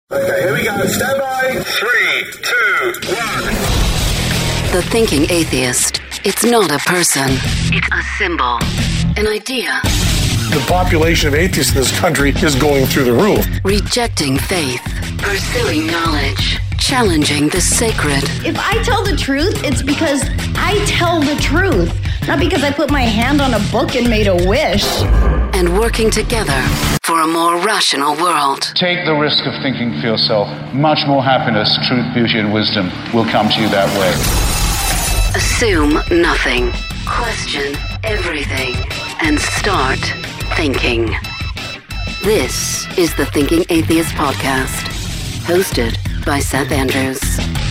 Okay, here we go. Stand by. 3, 2, 1. The thinking atheist. It's not a person. It's a symbol. An idea. The population of atheists in this country is going through the roof. Rejecting faith. Pursuing knowledge. Challenging the sacred. If I tell the truth, it's because I tell the truth. Not because I put my hand on a book and made a wish. And working together for a more rational world. Take the risk of thinking for yourself. Much more happiness, truth, beauty, and wisdom will come to you that way. Assume nothing. Question everything. And start thinking. This is the Thinking Atheist Podcast. Hosted by Seth Andrews.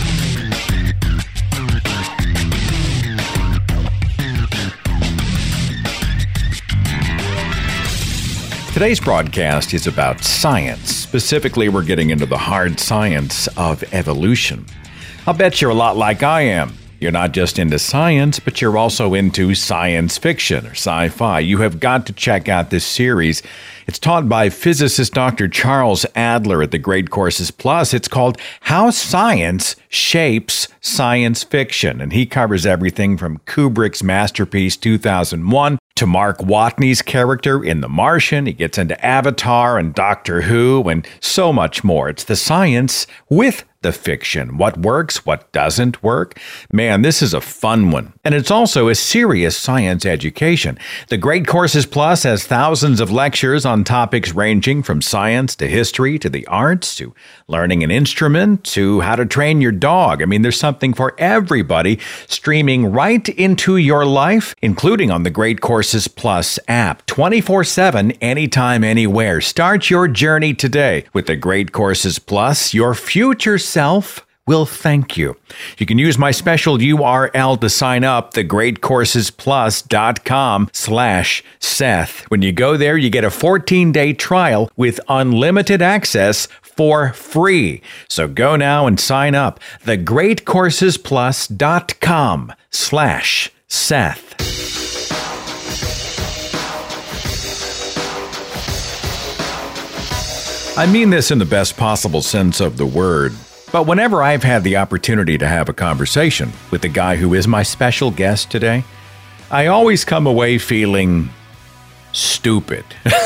Today's broadcast is about science. Specifically, we're getting into the hard science of evolution. I'll bet you're a lot like I am. You're not just into science, but you're also into science fiction or sci-fi. You have got to check out this series. It's taught by physicist Dr. Charles Adler at the Great Courses Plus. It's called How Science Shapes Science Fiction. And he covers everything from Kubrick's masterpiece 2001 to Mark Watney's character in The Martian. He gets into Avatar and Doctor Who and so much more. It's the science with the fiction. What works, what doesn't work. Man, this is a fun one. And it's also a serious science education. The Great Courses Plus has thousands of lectures on topics ranging from science to history to the arts to learning an instrument to how to train your dog. I mean, there's something for everybody streaming right into your life, including on the Great Courses Plus app, 24/7, anytime, anywhere. Start your journey today with the Great Courses Plus. Your future self will thank you. You can use my special URL to sign up, thegreatcoursesplus.com/Seth. When you go there, you get a 14-day trial with unlimited access for free. So go now and sign up, thegreatcoursesplus.com/Seth. I mean this in the best possible sense of the word. But whenever I've had the opportunity to have a conversation with the guy who is my special guest today, I always come away feeling stupid.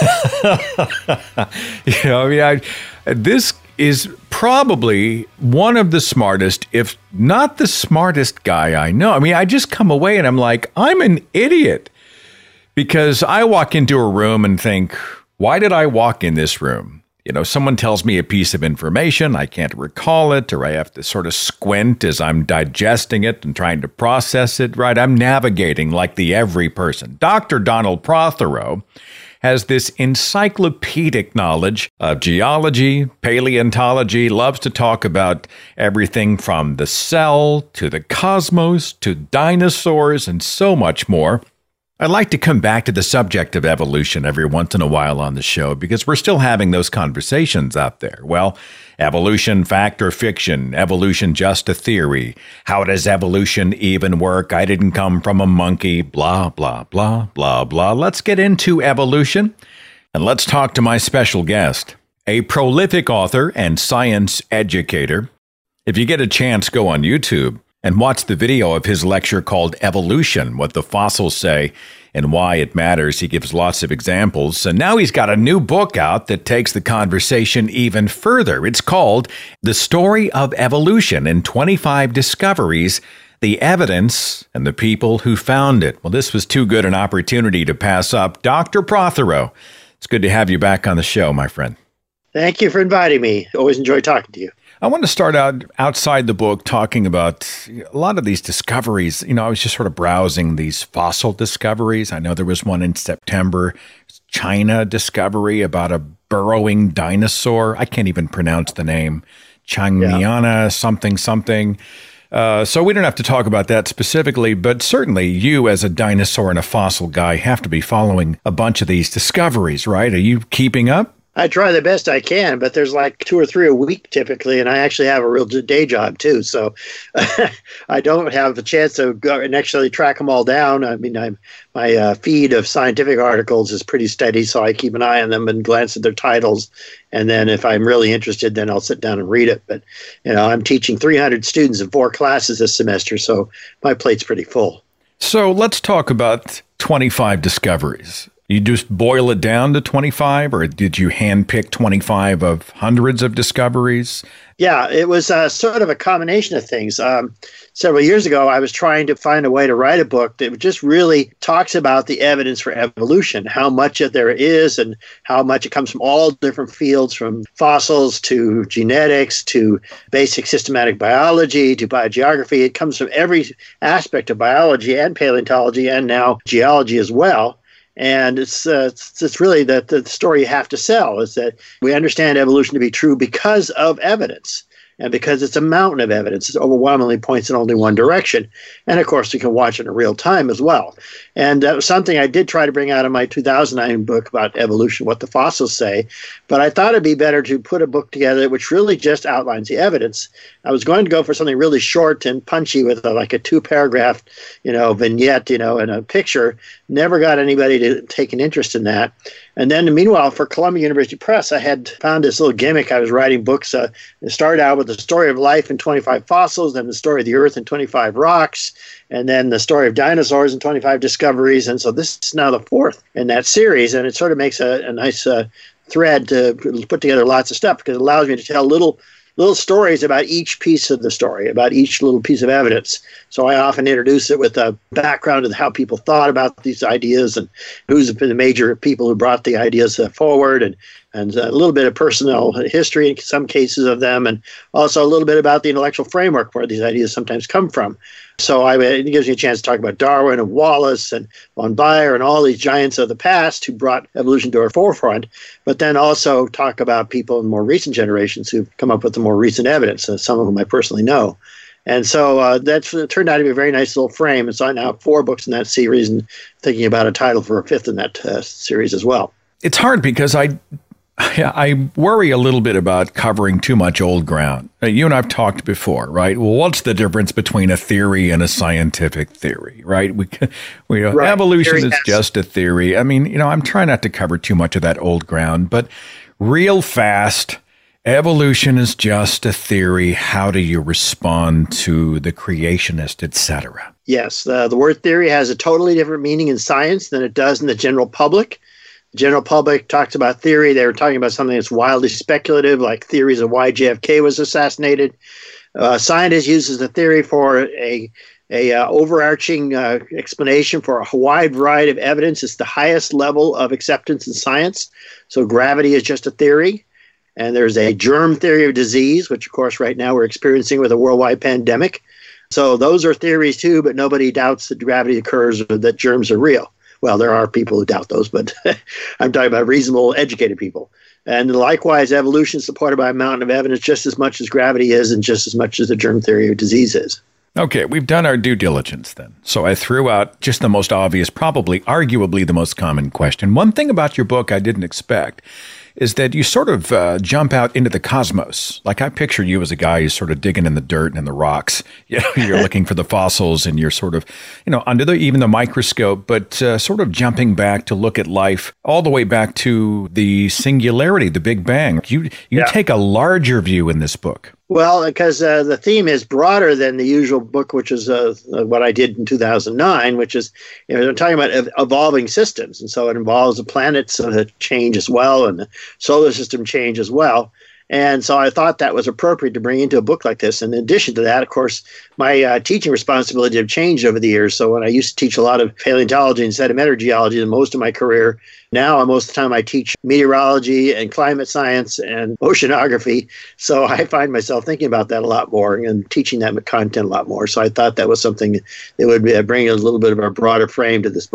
This is probably one of the smartest, if not the smartest guy I know. I mean, I just come away and I'm like, I'm an idiot. Because I walk into a room and think, why did I walk in this room? You know, someone tells me a piece of information, I can't recall it, or I have to sort of squint as I'm digesting it and trying to process it, right? I'm navigating like the every person. Dr. Donald Prothero has this encyclopedic knowledge of geology, paleontology, loves to talk about everything from the cell to the cosmos to dinosaurs and so much more. I'd like to come back to the subject of evolution every once in a while on the show because we're still having those conversations out there. Well, evolution, fact or fiction? Evolution just a theory? How does evolution even work? I didn't come from a monkey, blah, blah, blah, blah, blah. Let's get into evolution and let's talk to my special guest, a prolific author and science educator. If you get a chance, go on YouTube and watch the video of his lecture called Evolution, What the Fossils Say and Why It Matters. He gives lots of examples. And now he's got a new book out that takes the conversation even further. It's called The Story of Evolution and 25 Discoveries, the Evidence, and the People Who Found It. Well, this was too good an opportunity to pass up. Dr. Prothero, it's good to have you back on the show, my friend. Thank you for inviting me. Always enjoy talking to you. I want to start out outside the book talking about a lot of these discoveries. You know, I was just sort of browsing these fossil discoveries. I know there was one in September, China discovery about a burrowing dinosaur. I can't even pronounce the name. Changmiana something. So we don't have to talk about that specifically, but certainly you as a dinosaur and a fossil guy have to be following a bunch of these discoveries, right? Are you keeping up? I try the best I can, but there's like 2 or 3 a week typically, and I actually have a real day job too. So I don't have a chance to go and actually track them all down. I mean, my feed of scientific articles is pretty steady, so I keep an eye on them and glance at their titles. And then if I'm really interested, then I'll sit down and read it. But, I'm teaching 300 students in 4 classes this semester, so my plate's pretty full. So let's talk about 25 discoveries. You just boil it down to 25, or did you handpick 25 of hundreds of discoveries? Yeah, it was sort of a combination of things. Several years ago, I was trying to find a way to write a book that just really talks about the evidence for evolution, how much of there is and how much it comes from all different fields, from fossils to genetics to basic systematic biology to biogeography. It comes from every aspect of biology and paleontology and now geology as well. And it's really the story you have to sell, is that we understand evolution to be true because of evidence. And because it's a mountain of evidence, it overwhelmingly points in only one direction. And of course, you can watch it in real time as well. And that was something I did try to bring out in my 2009 book about evolution, What the Fossils Say. But I thought it'd be better to put a book together which really just outlines the evidence. I was going to go for something really short and punchy with like a 2-paragraph, vignette, and a picture. Never got anybody to take an interest in that. And then, meanwhile, for Columbia University Press, I had found this little gimmick. I was writing books. It started out with the story of life in 25 fossils, then the story of the Earth in 25 rocks, and then the story of dinosaurs in 25 discoveries. And so this is now the 4th in that series, and it sort of makes a nice thread to put together lots of stuff, because it allows me to tell little stories about each piece of the story, about each little piece of evidence. So I often introduce it with a background of how people thought about these ideas and who's been the major people who brought the ideas forward, and a little bit of personal history in some cases of them, and also a little bit about the intellectual framework where these ideas sometimes come from. So it gives me a chance to talk about Darwin and Wallace and von Baer and all these giants of the past who brought evolution to our forefront, but then also talk about people in more recent generations who've come up with the more recent evidence, some of whom I personally know. And so that's turned out to be a very nice little frame. And so I now have 4 books in that series and thinking about a title for a 5th in that series as well. It's hard because I worry a little bit about covering too much old ground. You and I have talked before, right? Well, what's the difference between a theory and a scientific theory, right? Right. Evolution is just a theory. I mean, I'm trying not to cover too much of that old ground, but real fast, evolution is just a theory. How do you respond to the creationist, etc.? Yes, the word theory has a totally different meaning in science than it does in the general public. The general public talks about theory. They were talking about something that's wildly speculative, like theories of why JFK was assassinated. Scientists uses the theory for a overarching explanation for a wide variety of evidence. It's the highest level of acceptance in science. So gravity is just a theory. And there's a germ theory of disease, which, of course, right now we're experiencing with a worldwide pandemic. So those are theories, too, but nobody doubts that gravity occurs or that germs are real. Well, there are people who doubt those, but I'm talking about reasonable, educated people. And likewise, evolution is supported by a mountain of evidence just as much as gravity is and just as much as the germ theory of disease is. Okay, we've done our due diligence then. So I threw out just the most obvious, probably arguably the most common question. One thing about your book I didn't expect is that you sort of jump out into the cosmos. Like I picture you as a guy who's sort of digging in the dirt and the rocks. You're looking for the fossils and you're sort of, under even the microscope, but sort of jumping back to look at life all the way back to the singularity, the Big Bang. You take a larger view in this book. Well, because the theme is broader than the usual book, which is what I did in 2009, which is, they're talking about evolving systems. And so it involves the planets change as well and the solar system change as well. And so I thought that was appropriate to bring into a book like this. And in addition to that, of course, my teaching responsibility have changed over the years. So when I used to teach a lot of paleontology and sedimentary geology most of my career, now most of the time I teach meteorology and climate science and oceanography. So I find myself thinking about that a lot more and teaching that content a lot more. So I thought that was something that would bring a little bit of a broader frame to this book.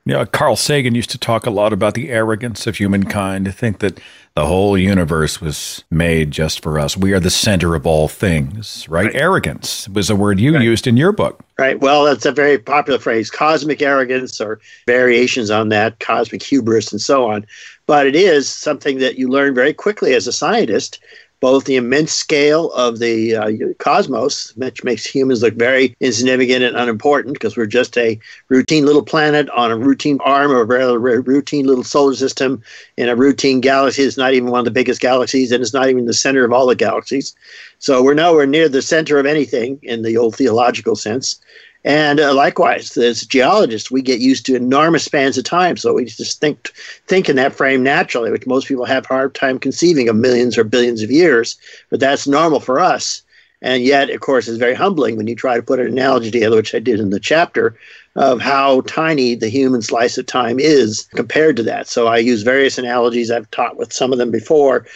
Carl Sagan used to talk a lot about the arrogance of humankind, to think that the whole universe was made just for us. We are the center of all things, right? Arrogance was a word you used in your book. Right. Well, that's a very popular phrase, cosmic arrogance, or variations on that, cosmic hubris, and so on. But it is something that you learn very quickly as a scientist, both the immense scale of the cosmos, which makes humans look very insignificant and unimportant because we're just a routine little planet on a routine arm of a routine little solar system in a routine galaxy. It's not even one of the biggest galaxies, and it's not even the center of all the galaxies. So we're nowhere near the center of anything in the old theological sense. And likewise, as geologists, we get used to enormous spans of time. So we just think in that frame naturally, which most people have a hard time conceiving of millions or billions of years. But that's normal for us. And yet, of course, it's very humbling when you try to put an analogy together, which I did in the chapter, of how tiny the human slice of time is compared to that. So I use various analogies. I've taught with some of them before,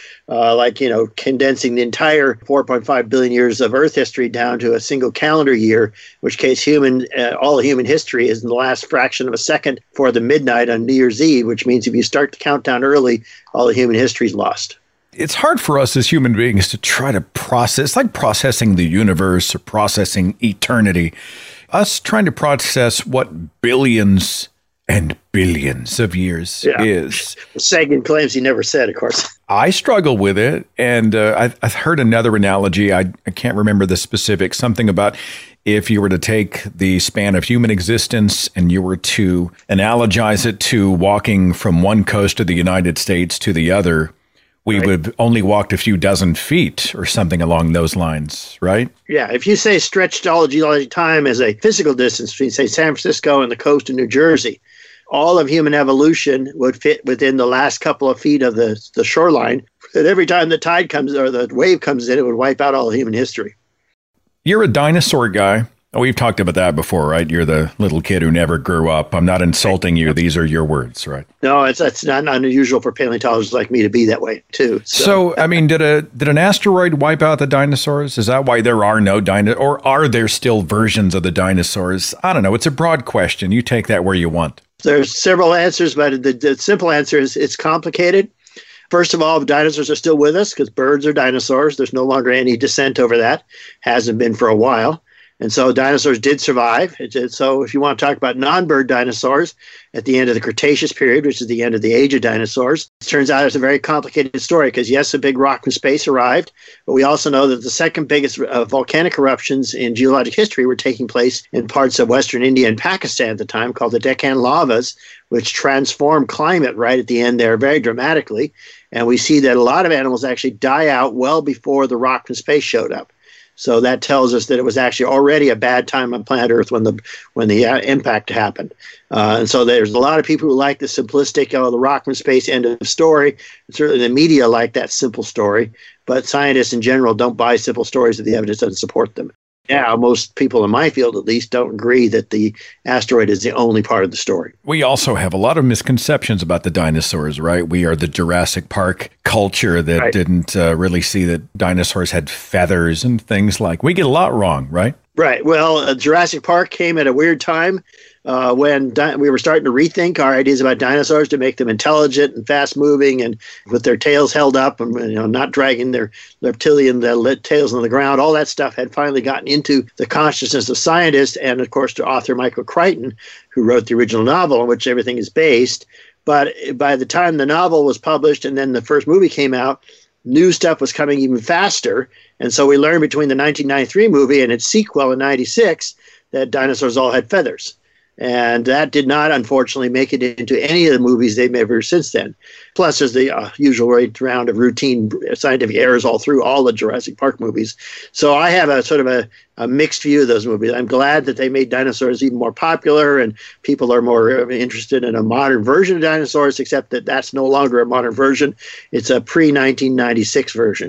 condensing the entire 4.5 billion years of Earth history down to a single calendar year, in which case all of human history is in the last fraction of a second for the midnight on New Year's Eve, which means if you start the countdown early, all of human history is lost. It's hard for us as human beings to try to process, like processing the universe or processing eternity. Us trying to process what billions and billions of years is. Sagan claims he never said, of course. I struggle with it. And I've heard another analogy. I can't remember the specifics. Something about if you were to take the span of human existence and you were to analogize it to walking from one coast of the United States to the other, we would have only walked a few dozen feet or something along those lines, right? Yeah. If you say stretched all of geologic time as a physical distance between, say, San Francisco and the coast of New Jersey, all of human evolution would fit within the last couple of feet of the shoreline. And every time the tide comes or the wave comes in, it would wipe out all of human history. You're a dinosaur guy. Oh, we've talked about that before, right? You're the little kid who never grew up. I'm not insulting you. These are your words, right? No, it's not unusual for paleontologists like me to be that way, too. So I mean, did an asteroid wipe out the dinosaurs? Is that why there are no dinosaurs? Or are there still versions of the dinosaurs? I don't know. It's a broad question. You take that where you want. There's several answers, but the simple answer is it's complicated. First of all, dinosaurs are still with us because birds are dinosaurs. There's no longer any dissent over that. Hasn't been for a while. And so dinosaurs did survive. So if you want to talk about non-bird dinosaurs at the end of the Cretaceous period, which is the end of the age of dinosaurs, it turns out it's a very complicated story because, yes, a big rock from space arrived, but we also know that the second biggest volcanic eruptions in geologic history were taking place in parts of Western India and Pakistan at the time called the Deccan lavas, which transformed climate right at the end there very dramatically. And we see that a lot of animals actually die out well before the rock from space showed up. So that tells us that it was actually already a bad time on planet Earth when the impact happened. And so there's a lot of people who like the simplistic, the rock from space end of story. And certainly the media like that simple story. But scientists in general don't buy simple stories if the evidence doesn't support them. Now, most people in my field, at least, don't agree that the asteroid is the only part of the story. We also have a lot of misconceptions about the dinosaurs, right? We are the Jurassic Park culture that didn't really see that dinosaurs had feathers and things like. We get a lot wrong, right? Right. Well, Jurassic Park came at a weird time when we were starting to rethink our ideas about dinosaurs to make them intelligent and fast-moving and with their tails held up and not dragging their reptilian tails on the ground. All that stuff had finally gotten into the consciousness of scientists and, of course, to author Michael Crichton, who wrote the original novel on which everything is based. But by the time the novel was published and then the first movie came out, new stuff was coming even faster. And so we learned between the 1993 movie and its sequel in 96 that dinosaurs all had feathers. And that did not, unfortunately, make it into any of the movies they've made ever since then. Plus, there's the usual round of routine scientific errors all through all the Jurassic Park movies. So I have a sort of a mixed view of those movies. I'm glad that they made dinosaurs even more popular and people are more interested in a modern version of dinosaurs, except that that's no longer a modern version. It's a pre-1996 version.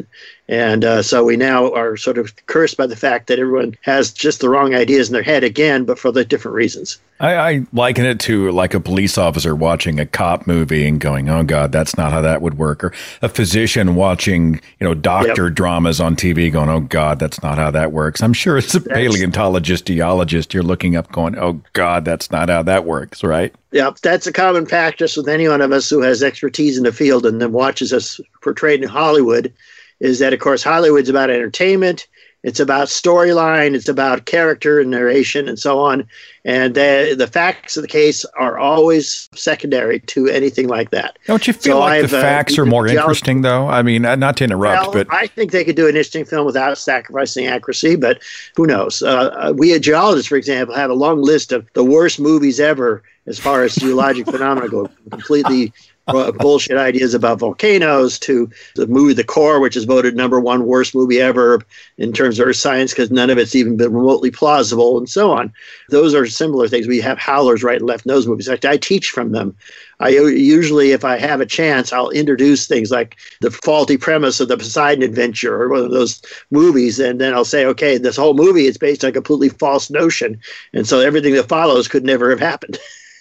And so we now are sort of cursed by the fact that everyone has just the wrong ideas in their head again, but for the different reasons. I liken it to like a police officer watching a cop movie and going, oh, God, that's not how that would work. Or a physician watching, doctor dramas on TV going, oh, God, that's not how that works. I'm sure it's a paleontologist, geologist you're looking up going, oh, God, that's not how that works, right? Yeah, that's a common practice with any one of us who has expertise in the field and then watches us portrayed in Hollywood, is that, of course, Hollywood's about entertainment. It's about storyline. It's about character and narration and so on. And the facts of the case are always secondary to anything like that. Don't you feel like the facts are more interesting, though? I mean, not to interrupt, but I think they could do an interesting film without sacrificing accuracy, but who knows? We at Geologists, for example, have a long list of the worst movies ever as far as geologic phenomena go, completely bullshit ideas about volcanoes to the movie The Core, which is voted #1 worst movie ever in terms of earth science because none of it's even been remotely plausible and so on. Those are similar things. We have howlers right and left in those movies. In fact, I teach from them. I usually, if I have a chance, I'll introduce things like the faulty premise of the Poseidon Adventure or one of those movies, and then I'll say, okay, this whole movie is based on a completely false notion, and so everything that follows could never have happened.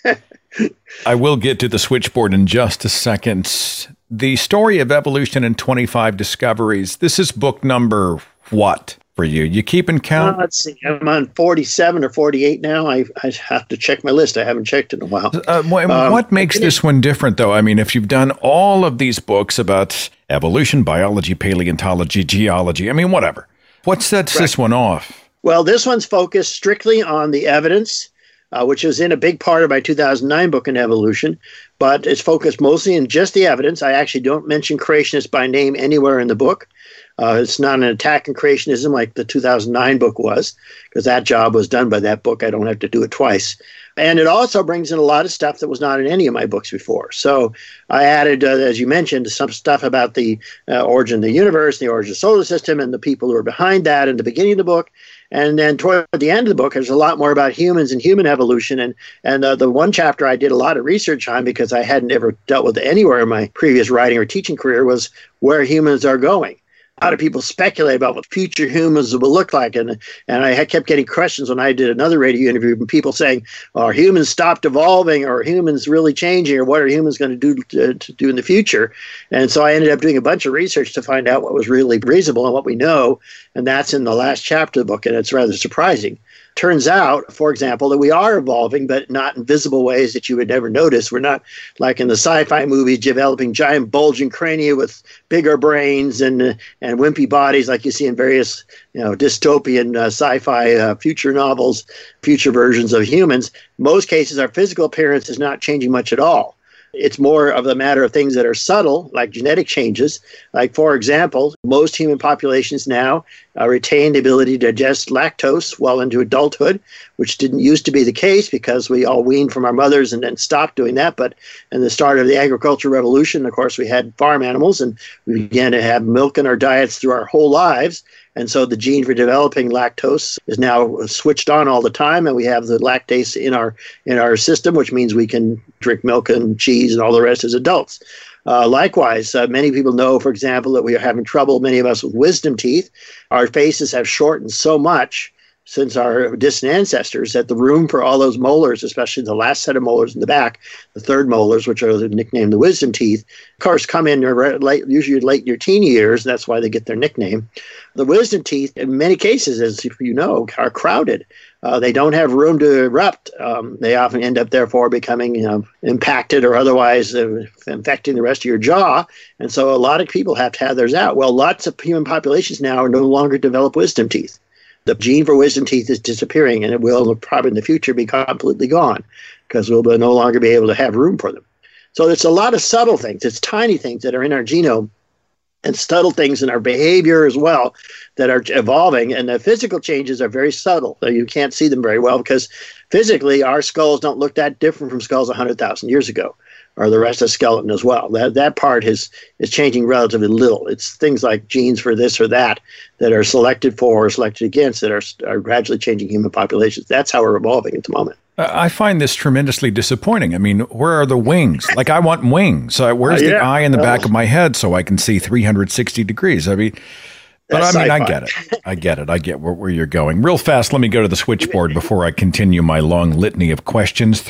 I will get to the switchboard in just a second. The Story of Evolution and 25 Discoveries. This is book number what for you? You keeping count? Let's see. I'm on 47 or 48 now. I have to check my list. I haven't checked in a while. What makes this one different, though? I mean, if you've done all of these books about evolution, biology, paleontology, geology, I mean, whatever. What sets this one off? Well, this one's focused strictly on the evidence, which is in a big part of my 2009 book in evolution, but it's focused mostly in just the evidence. I actually don't mention creationists by name anywhere in the book. It's not an attack on creationism like the 2009 book was, because that job was done by that book. I don't have to do it twice. And it also brings in a lot of stuff that was not in any of my books before. So I added, as you mentioned, some stuff about the origin of the universe, the origin of the solar system, and the people who are behind that in the beginning of the book. And then toward the end of the book, there's a lot more about humans and human evolution. And the one chapter I did a lot of research on because I hadn't ever dealt with anywhere in my previous writing or teaching career was where humans are going. A lot of people speculate about what future humans will look like. And I kept getting questions when I did another radio interview from people saying, are humans stopped evolving, or are humans really changing, or what are humans going to do in the future? And so I ended up doing a bunch of research to find out what was really reasonable and what we know. And that's in the last chapter of the book, and it's rather surprising. Turns out, for example, that we are evolving, but not in visible ways that you would never notice. We're not like in the sci-fi movies developing giant bulging crania with bigger brains and wimpy bodies like you see in various dystopian sci-fi future novels, future versions of humans. In most cases, our physical appearance is not changing much at all. It's more of a matter of things that are subtle, like genetic changes. Like, for example, most human populations now retain the ability to digest lactose well into adulthood, which didn't used to be the case because we all weaned from our mothers and then stopped doing that. But in the start of the agricultural revolution, of course, we had farm animals and we began to have milk in our diets through our whole lives. And so the gene for developing lactose is now switched on all the time, and we have the lactase in our system, which means we can drink milk and cheese and all the rest as adults. Likewise, many people know, for example, that we are having trouble, many of us, with wisdom teeth. Our faces have shortened so much since our distant ancestors that the room for all those molars, especially the last set of molars in the back, the third molars, which are nicknamed the wisdom teeth, of course, come in usually late in your teen years. That's why they get their nickname. The wisdom teeth, in many cases, as you know, are crowded. They don't have room to erupt. They often end up, therefore, becoming impacted or otherwise infecting the rest of your jaw. And so a lot of people have to have theirs out. Well, lots of human populations now no longer develop wisdom teeth. The gene for wisdom teeth is disappearing, and it will probably in the future be completely gone because we'll no longer be able to have room for them. So there's a lot of subtle things. It's tiny things that are in our genome and subtle things in our behavior as well that are evolving. And the physical changes are very subtle. So you can't see them very well because physically our skulls don't look that different from skulls 100,000 years ago, or the rest of the skeleton as well. That part is changing relatively little. It's things like genes for this or that are selected for or selected against that are gradually changing human populations. That's how we're evolving at the moment. I find this tremendously disappointing. I mean, where are the wings? Like, I want wings. Where's the eye in the back of my head so I can see 360 degrees? I mean, But That's I mean, I sci-fi. get it. I get it. I get where you're going. Real fast, let me go to the switchboard before I continue my long litany of questions.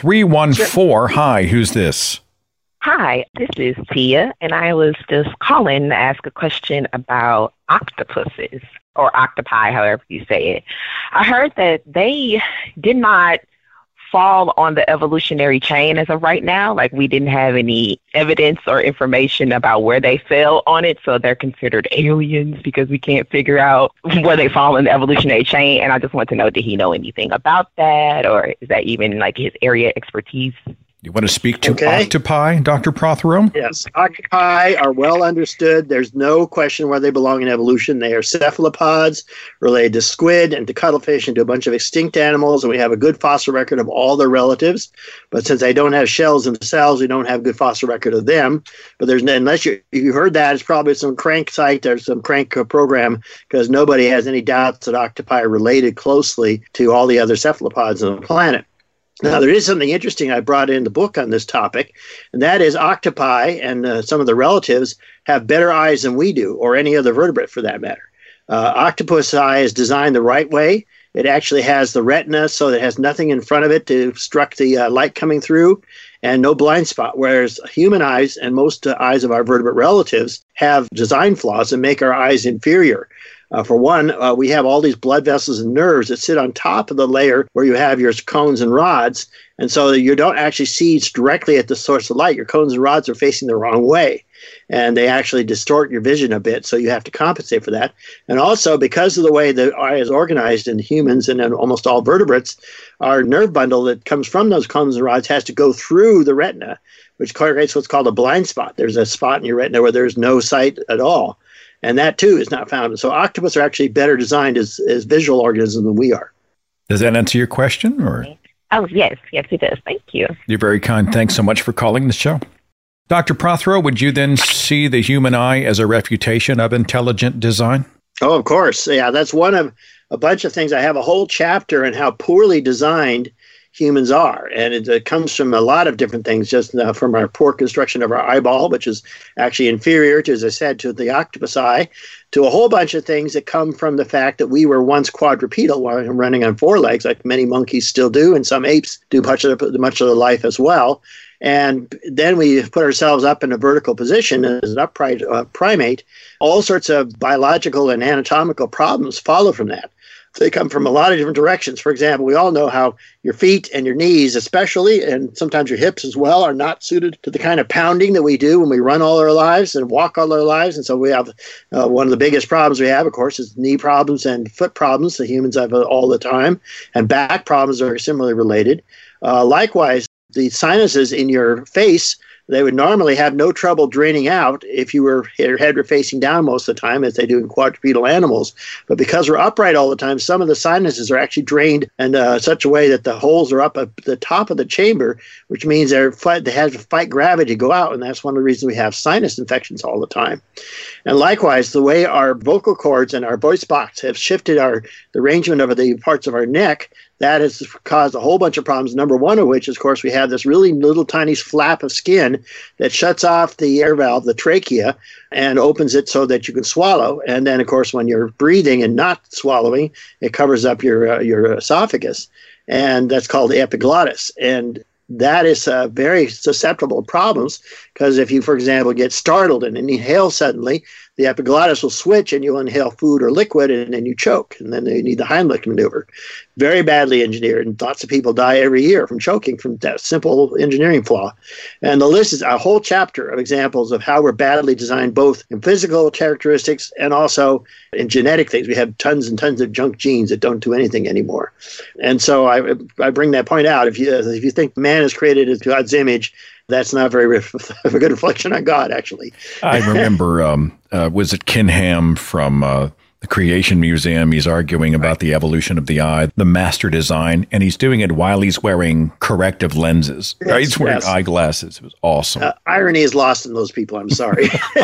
314, hi, who's this? Hi, this is Tia, and I was just calling to ask a question about octopuses, or octopi, however you say it. I heard that they did not fall on the evolutionary chain as of right now. Like, we didn't have any evidence or information about where they fell on it, so they're considered aliens because we can't figure out where they fall in the evolutionary chain. And I just want to know, did he know anything about that, or is that even like his area expertise? You want to speak to octopi, Dr. Prothero? Yes, octopi are well understood. There's no question where they belong in evolution. They are cephalopods related to squid and to cuttlefish and to a bunch of extinct animals, and we have a good fossil record of all their relatives. But since they don't have shells themselves, we don't have a good fossil record of them. But there's unless you heard that, it's probably some crank site or some crank program, because nobody has any doubts that octopi are related closely to all the other cephalopods on the planet. Now, there is something interesting I brought in the book on this topic, and that is octopi and some of the relatives have better eyes than we do, or any other vertebrate for that matter. Octopus eye is designed the right way. It actually has the retina, so it has nothing in front of it to obstruct the light coming through, and no blind spot, whereas human eyes and most eyes of our vertebrate relatives have design flaws that make our eyes inferior. For one, we have all these blood vessels and nerves that sit on top of the layer where you have your cones and rods, and so you don't actually see directly at the source of light. Your cones and rods are facing the wrong way, and they actually distort your vision a bit, so you have to compensate for that. And also, because of the way the eye is organized in humans and in almost all vertebrates, our nerve bundle that comes from those cones and rods has to go through the retina, which creates what's called a blind spot. There's a spot in your retina where there's no sight at all. And that, too, is not found. So octopus are actually better designed as visual organisms than we are. Does that answer your question? Or? Oh, yes. Yes, it does. Thank you. You're very kind. Thanks so much for calling the show. Dr. Prothero, would you then see the human eye as a refutation of intelligent design? Oh, of course. Yeah, that's one of a bunch of things. I have a whole chapter on how poorly designed humans are. And it comes from a lot of different things, just from our poor construction of our eyeball, which is actually inferior to, as I said, to the octopus eye, to a whole bunch of things that come from the fact that we were once quadrupedal, running on four legs, like many monkeys still do, and some apes do much of their life as well. And then we put ourselves up in a vertical position as an upright primate. All sorts of biological and anatomical problems follow from that. They come from a lot of different directions. For example, we all know how your feet and your knees especially, and sometimes your hips as well, are not suited to the kind of pounding that we do when we run all our lives and walk all our lives. And so we have one of the biggest problems we have, of course, is knee problems and foot problems. The humans have all the time. And back problems are similarly related. Likewise, the sinuses in your face, they would normally have no trouble draining out if your head were facing down most of the time, as they do in quadrupedal animals. But because we're upright all the time, some of the sinuses are actually drained in such a way that the holes are up at the top of the chamber, which means they have to fight gravity to go out. And that's one of the reasons we have sinus infections all the time. And likewise, the way our vocal cords and our voice box have shifted the arrangement of the parts of our neck, that has caused a whole bunch of problems, number one of which is, of course, we have this really little tiny flap of skin that shuts off the air valve, the trachea, and opens it so that you can swallow. And then, of course, when you're breathing and not swallowing, it covers up your esophagus. And that's called the epiglottis. And that is very susceptible to problems, because if you, for example, get startled and inhale suddenly, the epiglottis will switch and you'll inhale food or liquid and then you choke. And then you need the Heimlich maneuver. Very badly engineered. And lots of people die every year from choking from that simple engineering flaw. And the list is a whole chapter of examples of how we're badly designed, both in physical characteristics and also in genetic things. We have tons and tons of junk genes that don't do anything anymore. And so I bring that point out. If you think man is created as God's image, that's not very a good reflection on God, actually. I remember, was it Ken Ham from the Creation Museum? He's arguing about the evolution of the eye, the master design, and he's doing it while he's wearing corrective lenses. Yes, right? He's wearing eyeglasses. It was awesome. Irony is lost in those people. I'm sorry.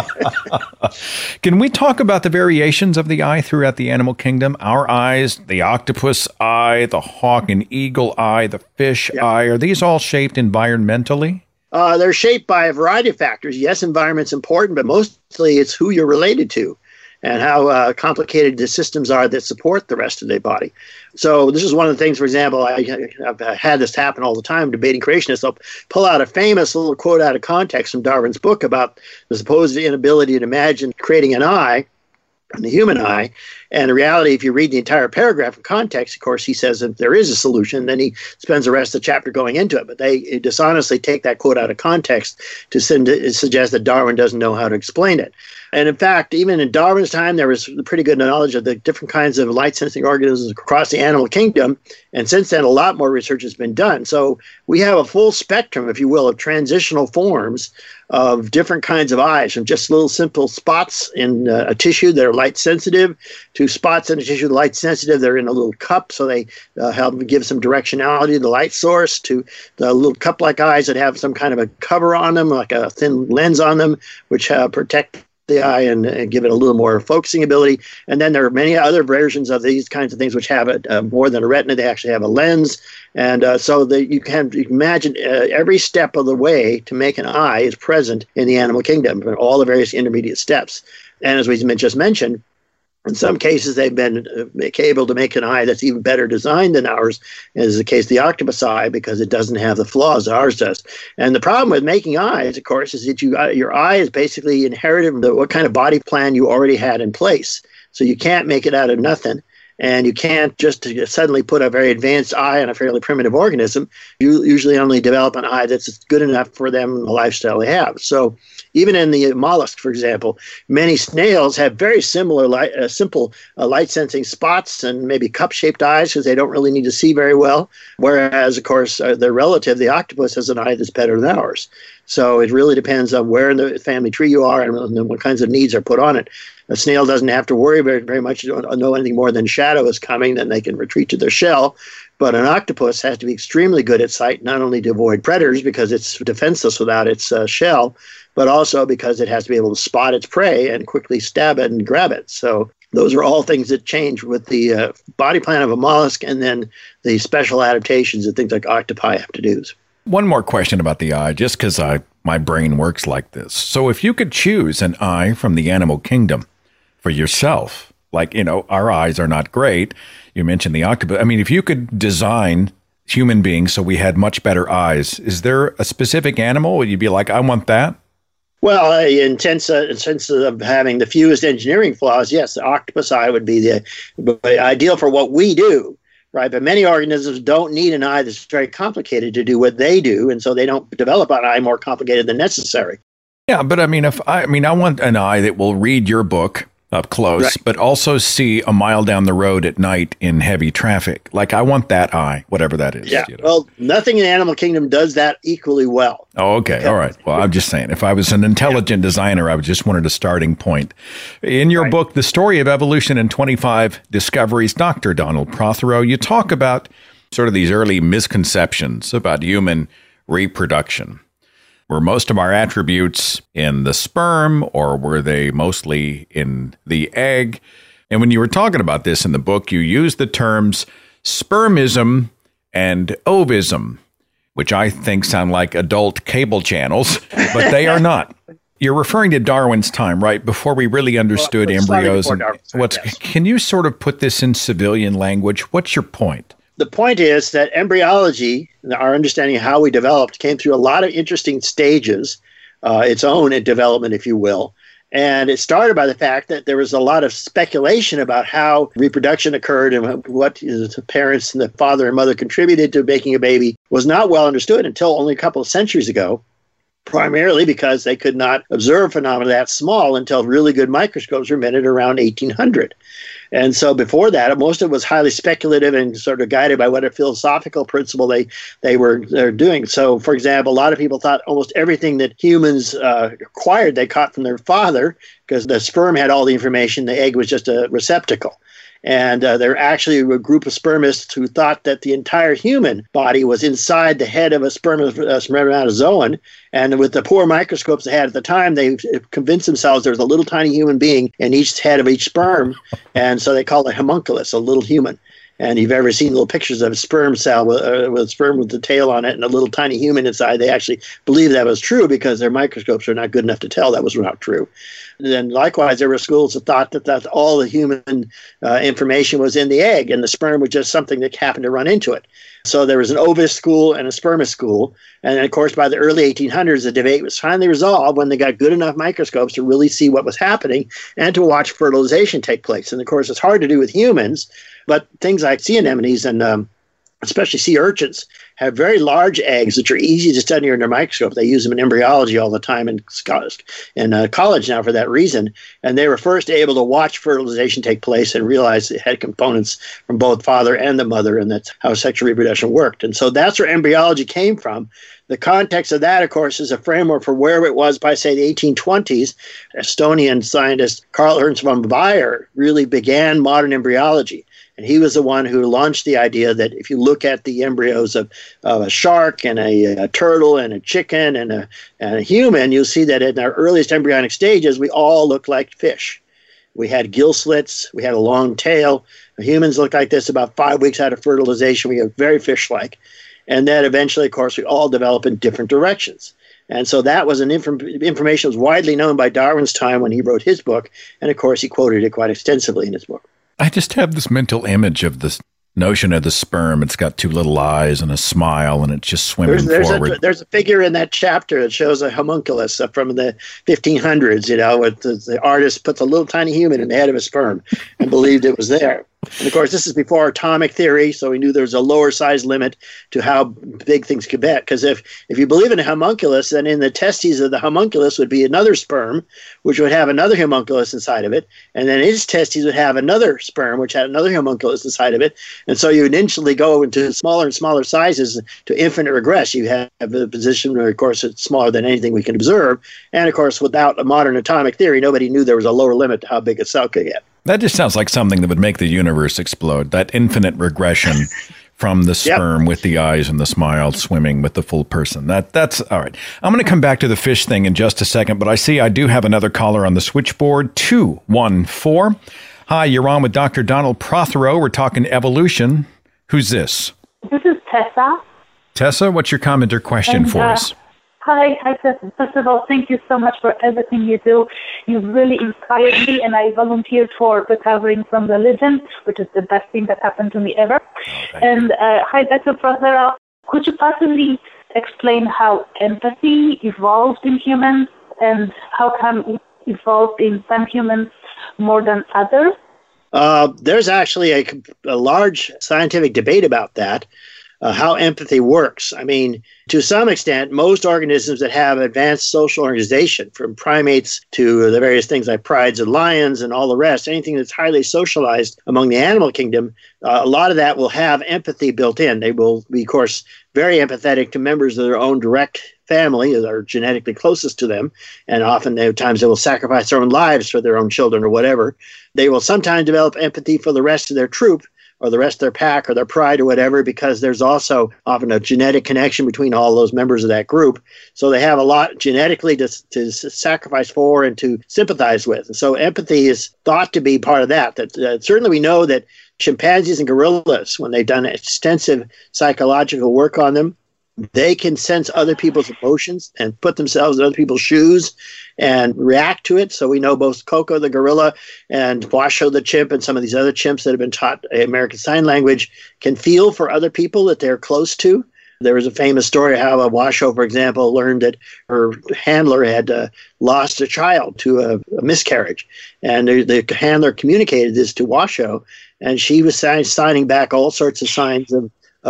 Can we talk about the variations of the eye throughout the animal kingdom? Our eyes, the octopus eye, the hawk and eagle eye, the fish eye, are these all shaped environmentally? They're shaped by a variety of factors. Yes, environment's important, but mostly it's who you're related to. and how complicated the systems are that support the rest of their body. So this is one of the things, for example, I've had this happen all the time, debating creationists. I'll pull out a famous little quote out of context from Darwin's book about the supposed inability to imagine creating an eye, the human eye. And the reality, if you read the entire paragraph in context, of course, he says that there is a solution. Then he spends the rest of the chapter going into it. But they dishonestly take that quote out of context to suggest that Darwin doesn't know how to explain it. And in fact, even in Darwin's time, there was pretty good knowledge of the different kinds of light-sensing organisms across the animal kingdom. And since then, a lot more research has been done. So we have a full spectrum, if you will, of transitional forms of different kinds of eyes, from just little simple spots in a tissue that are light-sensitive to spots in a tissue that are light-sensitive. They're in a little cup, so they help give some directionality to the light source, to the little cup-like eyes that have some kind of a cover on them, like a thin lens on them, which protect the eye and give it a little more focusing ability. And then there are many other versions of these kinds of things which have more than a retina. They actually have a lens. And so you can imagine every step of the way to make an eye is present in the animal kingdom, all the various intermediate steps. And as we just mentioned, in some cases, they've been able to make an eye that's even better designed than ours, as is the case of the octopus eye, because it doesn't have the flaws ours does. And the problem with making eyes, of course, is that your eye is basically inherited from what kind of body plan you already had in place. So you can't make it out of nothing. And you can't just suddenly put a very advanced eye on a fairly primitive organism. You usually only develop an eye that's good enough for them and the lifestyle they have. So even in the mollusk, for example, many snails have very similar simple light-sensing spots and maybe cup-shaped eyes because they don't really need to see very well, whereas, of course, their relative, the octopus, has an eye that's better than ours. So it really depends on where in the family tree you are and what kinds of needs are put on it. A snail doesn't have to worry very much, know anything more than shadow is coming, then they can retreat to their shell. But an octopus has to be extremely good at sight, not only to avoid predators because it's defenseless without its shell, but also because it has to be able to spot its prey and quickly stab it and grab it. So those are all things that change with the body plan of a mollusk and then the special adaptations that things like octopi have to do. One more question about the eye, just because my brain works like this. So if you could choose an eye from the animal kingdom for yourself, like, our eyes are not great. You mentioned the octopus. I mean, if you could design human beings so we had much better eyes, is there a specific animal would you be like, I want that? Well, in sense of having the fewest engineering flaws, yes, the octopus eye would be the ideal for what we do. Right, but many organisms don't need an eye that's very complicated to do what they do, and so they don't develop an eye more complicated than necessary. Yeah, but I want an eye that will read your book up close, right, but also see a mile down the road at night in heavy traffic. Like, I want that eye, whatever that is. Yeah, well, nothing in the animal kingdom does that equally well. Oh, okay. All right. Well, I'm just saying, if I was an intelligent designer, I just wanted a starting point. In your book, The Story of Evolution in 25 Discoveries, Dr. Donald Prothero, you talk about sort of these early misconceptions about human reproduction. Were most of our attributes in the sperm, or were they mostly in the egg? And when you were talking about this in the book, you used the terms spermism and ovism, which I think sound like adult cable channels, but they are not. You're referring to Darwin's time, right? Before we really understood embryos. Can you sort of put this in civilian language? What's your point? The point is that embryology, our understanding of how we developed, came through a lot of interesting stages, its own development, if you will. And it started by the fact that there was a lot of speculation about how reproduction occurred and what the parents and the father and mother contributed to making a baby was not well understood until only a couple of centuries ago, primarily because they could not observe phenomena that small until really good microscopes were invented around 1800. And so before that, most of it was highly speculative and sort of guided by what philosophical principle they were doing. So, for example, a lot of people thought almost everything that humans acquired they caught from their father, because the sperm had all the information, the egg was just a receptacle. And there actually a group of spermists who thought that the entire human body was inside the head of a spermatozoan. And with the poor microscopes they had at the time, they convinced themselves there was a little tiny human being in each head of each sperm. And so they called it homunculus, a little human. And you've ever seen little pictures of a sperm cell with sperm with the tail on it and a little tiny human inside, they actually believe that was true because their microscopes are not good enough to tell that was not true. And likewise, there were schools that thought that all the human information was in the egg, and the sperm was just something that happened to run into it. So there was an ovus school and a spermist school. And then, of course, by the early 1800s, the debate was finally resolved when they got good enough microscopes to really see what was happening and to watch fertilization take place. And, of course, it's hard to do with humans, but things like sea anemones and especially sea urchins have very large eggs which are easy to study under a microscope. They use them in embryology all the time in college now for that reason. And they were first able to watch fertilization take place and realize it had components from both father and the mother, and that's how sexual reproduction worked. And so that's where embryology came from. The context of that, of course, is a framework for where it was by, say, the 1820s. Estonian scientist Karl Ernst von Baer really began modern embryology. And he was the one who launched the idea that if you look at the embryos of a shark and a turtle and a chicken and a human, you'll see that in our earliest embryonic stages, we all look like fish. We had gill slits. We had a long tail. Humans look like this about 5 weeks out of fertilization. We are very fish-like. And then eventually, of course, we all develop in different directions. And so that was information was widely known by Darwin's time when he wrote his book. And, of course, he quoted it quite extensively in his book. I just have this mental image of this notion of the sperm. It's got two little eyes and a smile, and it's just swimming forward. There's a figure in that chapter that shows a homunculus from the 1500s, with the artist puts a little tiny human in the head of a sperm and believed it was there. And, of course, this is before atomic theory, so we knew there was a lower size limit to how big things could get. Because if you believe in a homunculus, then in the testes of the homunculus would be another sperm, which would have another homunculus inside of it. And then its testes would have another sperm, which had another homunculus inside of it. And so you would instantly go into smaller and smaller sizes to infinite regress. You have a position where, of course, it's smaller than anything we can observe. And, of course, without a modern atomic theory, nobody knew there was a lower limit to how big a cell could get. That just sounds like something that would make the universe explode, that infinite regression from the sperm with the eyes and the smile swimming with the full person. That's all right. I'm going to come back to the fish thing in just a second, but I see I do have another caller on the switchboard, 214. Hi, you're on with Dr. Donald Prothero. We're talking evolution. Who's this? This is Tessa. Tessa, what's your comment or question for us? Hi, Tessa. First of all, thank you so much for everything you do. You really inspired me, and I volunteered for recovering from religion, which is the best thing that happened to me ever. And hi, Dr. Prothero. Could you possibly explain how empathy evolved in humans, and how come it evolved in some humans more than others? There's actually a large scientific debate about that. How empathy works. I mean, to some extent, most organisms that have advanced social organization, from primates to the various things like prides and lions and all the rest, anything that's highly socialized among the animal kingdom, a lot of that will have empathy built in. They will be, of course, very empathetic to members of their own direct family that are genetically closest to them, and often times they will sacrifice their own lives for their own children or whatever. They will sometimes develop empathy for the rest of their troop, or the rest of their pack or their pride or whatever, because there's also often a genetic connection between all those members of that group. So they have a lot genetically to sacrifice for and to sympathize with. And so empathy is thought to be part of that. Certainly we know that chimpanzees and gorillas, when they've done extensive psychological work on them, they can sense other people's emotions and put themselves in other people's shoes and react to it. So we know both Koko the gorilla and Washoe the chimp and some of these other chimps that have been taught American Sign Language can feel for other people that they're close to. There was a famous story how a Washoe, for example, learned that her handler had lost a child to a miscarriage. And the handler communicated this to Washoe, and she was signing back all sorts of signs of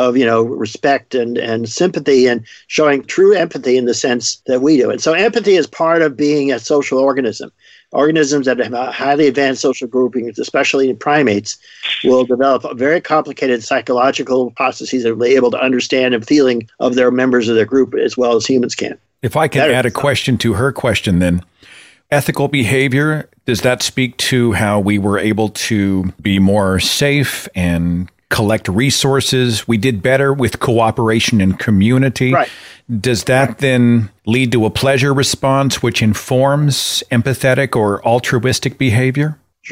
respect and sympathy and showing true empathy in the sense that we do. And so empathy is part of being a social organism. Organisms that have highly advanced social groupings, especially in primates, will develop very complicated psychological processes that will be able to understand and feeling of their members of their group as well as humans can. If I can add a question to her question then, ethical behavior, does that speak to how we were able to be more safe and collect resources? We did better with cooperation and community. Right. Does that then lead to a pleasure response, which informs empathetic or altruistic behavior? Sure.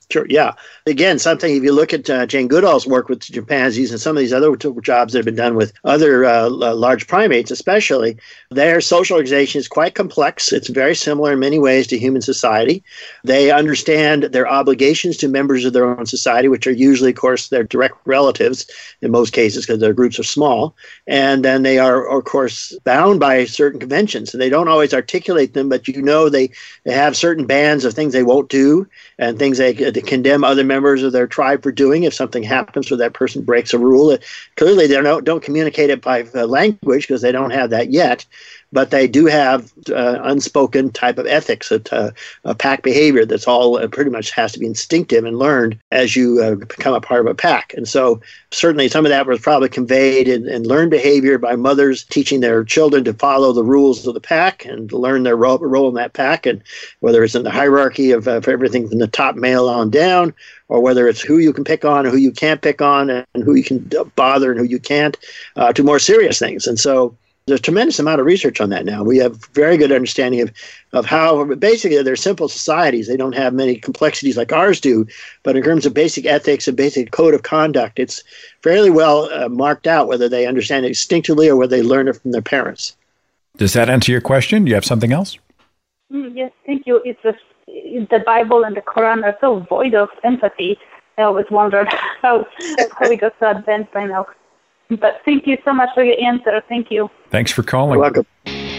Sure, yeah. Again, something, if you look at Jane Goodall's work with chimpanzees and some of these other jobs that have been done with other large primates especially, their social organization is quite complex. It's very similar in many ways to human society. They understand their obligations to members of their own society, which are usually, of course, their direct relatives in most cases because their groups are small. And then they are, of course, bound by certain conventions. And they don't always articulate them, but they have certain bands of things they won't do and things they condemn other members of their tribe for doing if something happens where that person breaks a rule. Clearly, they don't communicate it by language because they don't have that yet, but they do have unspoken type of ethics, a pack behavior that's all pretty much has to be instinctive and learned as you become a part of a pack. And so certainly some of that was probably conveyed in learned behavior by mothers teaching their children to follow the rules of the pack and to learn their role in that pack, and whether it's in the hierarchy of everything from the top male on down, or whether it's who you can pick on and who you can't pick on and who you can bother and who you can't, to more serious things. And so there's a tremendous amount of research on that now. We have very good understanding of how basically they're simple societies. They don't have many complexities like ours do, but in terms of basic ethics and basic code of conduct, it's fairly well marked out whether they understand it instinctively or whether they learn it from their parents. Does that answer your question? Do you have something else? Yes, thank you. It's just the Bible and the Quran are so void of empathy. I always wondered how we got so advanced by now. But thank you so much for your answer. Thank you. Thanks for calling. You're welcome.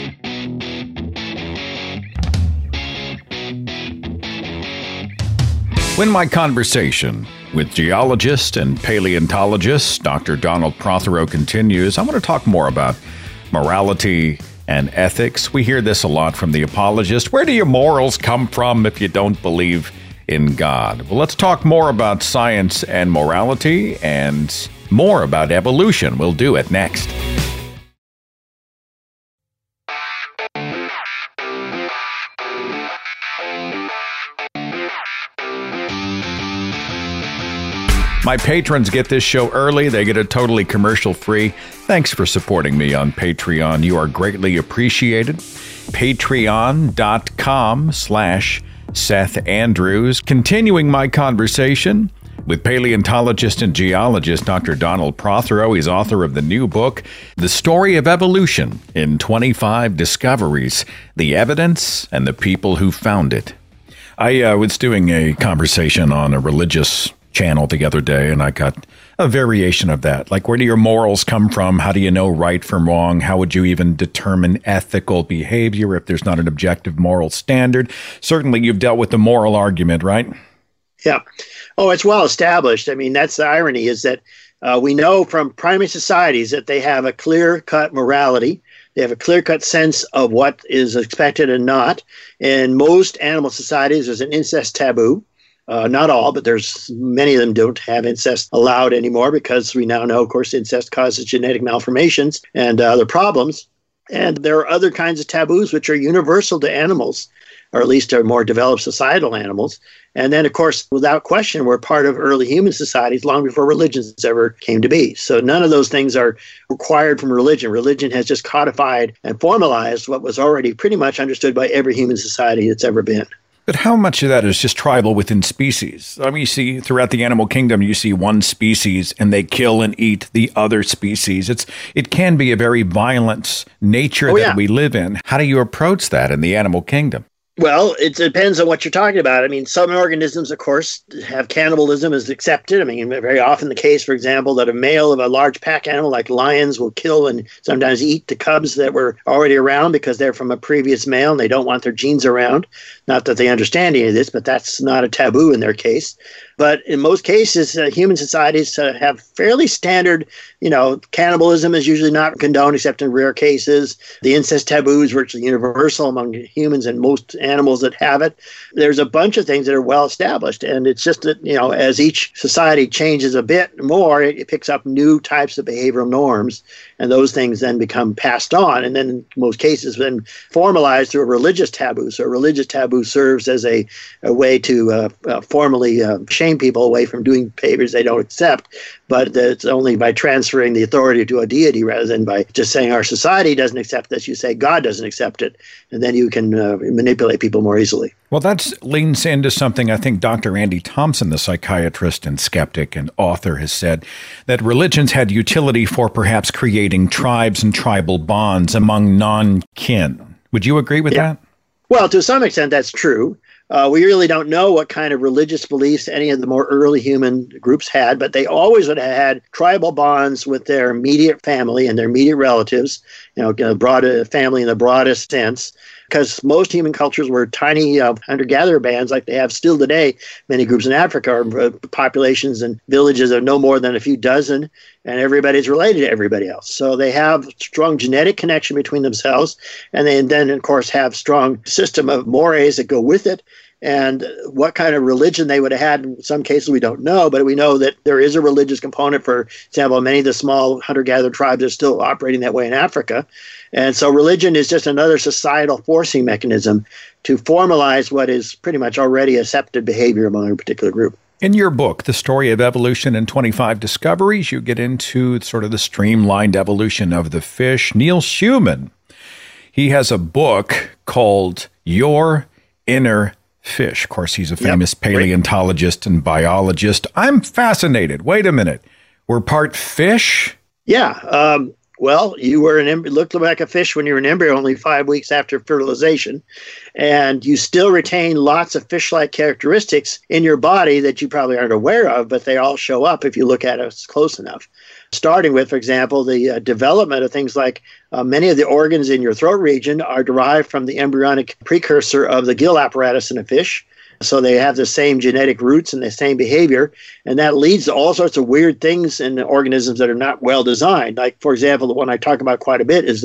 When my conversation with geologist and paleontologist Dr. Donald Prothero continues, I want to talk more about morality and ethics. We hear this a lot from the apologist. Where do your morals come from if you don't believe in God? Well, let's talk more about science and morality and more about evolution. We'll do it next. My patrons get this show early. They get it totally commercial-free. Thanks for supporting me on Patreon. You are greatly appreciated. Patreon.com/Seth Andrews. Continuing my conversation with paleontologist and geologist Dr. Donald Prothero. He's author of the new book, The Story of Evolution in 25 Discoveries, the Evidence and the People Who Found It. I was doing a conversation on a religious channel the other day, and I got a variation of that. Like, where do your morals come from? How do you know right from wrong? How would you even determine ethical behavior if there's not an objective moral standard? Certainly, you've dealt with the moral argument, right? Yeah. Oh, it's well established. I mean, that's the irony, is that we know from primate societies that they have a clear-cut morality. They have a clear-cut sense of what is expected and not. In most animal societies, there's an incest taboo. Not all, but there's many of them don't have incest allowed anymore because we now know, of course, incest causes genetic malformations and other problems. And there are other kinds of taboos which are universal to animals, or at least to more developed societal animals. And then, of course, without question, we're part of early human societies long before religions ever came to be. So none of those things are required from religion. Religion has just codified and formalized what was already pretty much understood by every human society that's ever been. But how much of that is just tribal within species? I mean, you see throughout the animal kingdom, you see one species and they kill and eat the other species. It can be a very violent nature that we live in. How do you approach that in the animal kingdom? Well, it depends on what you're talking about. I mean, some organisms, of course, have cannibalism as accepted. I mean, very often the case, for example, that a male of a large pack animal like lions will kill and sometimes eat the cubs that were already around because they're from a previous male and they don't want their genes around. Not that they understand any of this, but that's not a taboo in their case. But in most cases, human societies have fairly standard, cannibalism is usually not condoned except in rare cases. The incest taboo is virtually universal among humans and most animals that have it. There's a bunch of things that are well established. And it's just that, as each society changes a bit more, it picks up new types of behavioral norms. And those things then become passed on. And then in most cases, then formalized through a religious taboo. So a religious taboo serves as a way to formally shame restrain people away from doing behaviors they don't accept, but it's only by transferring the authority to a deity rather than by just saying our society doesn't accept this. You say God doesn't accept it, and then you can manipulate people more easily. Well, that leans into something I think Dr. Andy Thompson, the psychiatrist and skeptic and author, has said, that religions had utility for perhaps creating tribes and tribal bonds among non-kin. Would you agree with that? Well, to some extent, that's true. We really don't know what kind of religious beliefs any of the more early human groups had, but they always would have had tribal bonds with their immediate family and their immediate relatives, broad family in the broadest sense, because most human cultures were tiny hunter-gatherer bands like they have still today. Many groups in Africa are populations and villages of no more than a few dozen, and everybody's related to everybody else. So they have strong genetic connection between themselves, and they then, of course, have strong system of mores that go with it. And what kind of religion they would have had, in some cases we don't know, but we know that there is a religious component. For example, many of the small hunter-gatherer tribes are still operating that way in Africa. And so religion is just another societal forcing mechanism to formalize what is pretty much already accepted behavior among a particular group. In your book, The Story of Evolution and 25 Discoveries, you get into sort of the streamlined evolution of the fish. Neil Schumann, he has a book called Your Inner Fish. Of course, he's a famous paleontologist and biologist. I'm fascinated. Wait a minute. We're part fish? Yeah. Well, you were looked like a fish when you were an embryo only 5 weeks after fertilization, and you still retain lots of fish-like characteristics in your body that you probably aren't aware of, but they all show up if you look at it close enough. Starting with, for example, the development of things like many of the organs in your throat region are derived from the embryonic precursor of the gill apparatus in a fish. So they have the same genetic roots and the same behavior, and that leads to all sorts of weird things in organisms that are not well designed. Like, for example, the one I talk about quite a bit is